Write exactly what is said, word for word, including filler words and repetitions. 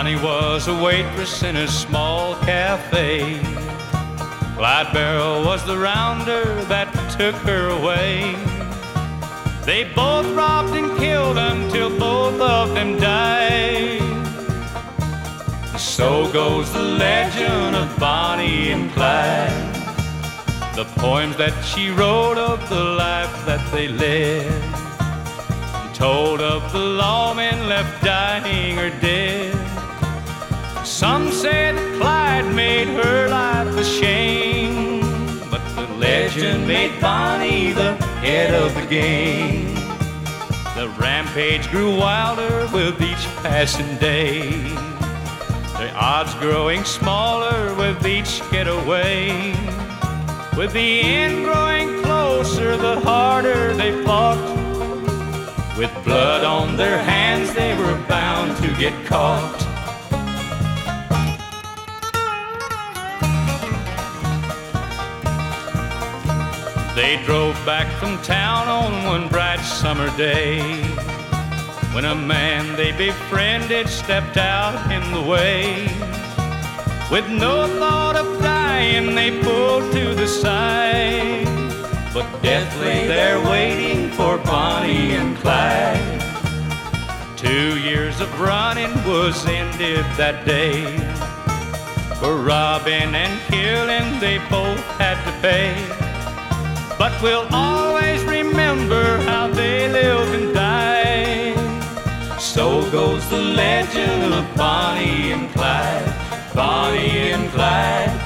Bonnie was a waitress in a small cafe. Clyde Barrow was the rounder that took her away. They both robbed and killed until both of them died. So goes the legend of Bonnie and Clyde, the poems that she wrote of the life that they led, told of the lawmen left dying or dead. Some say that Clyde made her life a shame, but the legend made Bonnie the head of the game. The rampage grew wilder with each passing day, the odds growing smaller with each getaway. With the end growing closer, the harder they fought. With blood on their hands, they were bound to get caught. They drove back from town on one bright summer day, when a man they befriended stepped out in the way. With no thought of dying, they pulled to the side, but death lay there waiting for Bonnie and Clyde. Two years of running was ended that day. For robbing and killing they both had to pay, but we'll always remember how they lived and died. So goes the legend of Bonnie and Clyde, Bonnie and Clyde,